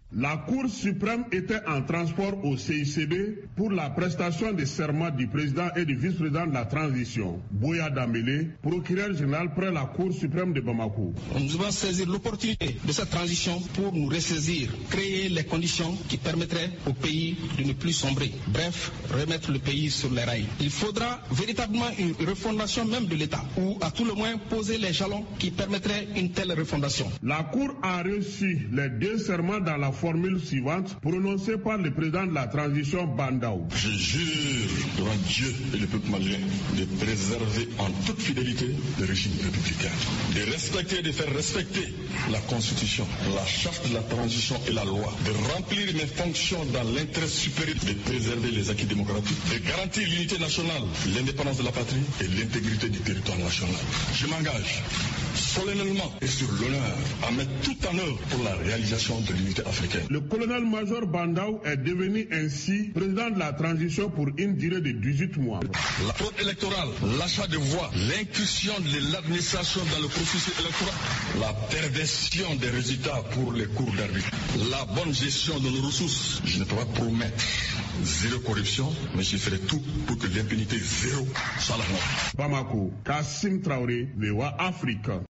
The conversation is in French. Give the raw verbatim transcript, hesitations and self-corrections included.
La Cour suprême était en transport au C I C B pour la prestation de serment du président et du vice-président de la transition. Boya Dambélé, procureur général près la Cour suprême de Bamako. Nous devons saisir l'opportunité de cette transition pour nous ressaisir, créer les conditions qui permettraient au pays de ne plus sombrer. Bref, remettre le pays sur les rails. Il faudra véritablement une refondation même de l'État, ou à tout le moins poser les jalons qui permettraient une telle refondation. La Cour a reçu les deux serments dans la formule suivante, prononcée par le président de la transition Bandaou. Je jure devant Dieu et le peuple malien de préserver en toute fidélité le régime républicain, de respecter et de faire respecter la Constitution, la charte de la transition et la loi, de remplir mes fonctions dans l'intérêt supérieur, de préserver les acquis démocratiques, de garantir l'unité nationale, l'indépendance de la patrie et l'intégrité du territoire national. Je m'engage solennellement et sur l'honneur à mettre tout en œuvre pour la réalisation de l'unité africaine. Le colonel-major Bandaou est devenu ainsi président de la transition pour une durée de dix-huit mois. La fraude électorale, l'achat de voix, l'incursion de l'administration dans le processus électoral, la perversion des résultats pour les cours d'arbitre, la bonne gestion de nos ressources. Je ne peux pas promettre zéro corruption, mais je ferai tout pour que l'impunité zéro soit la norme. Bamako, Kassim Traoré, V O A Afrique.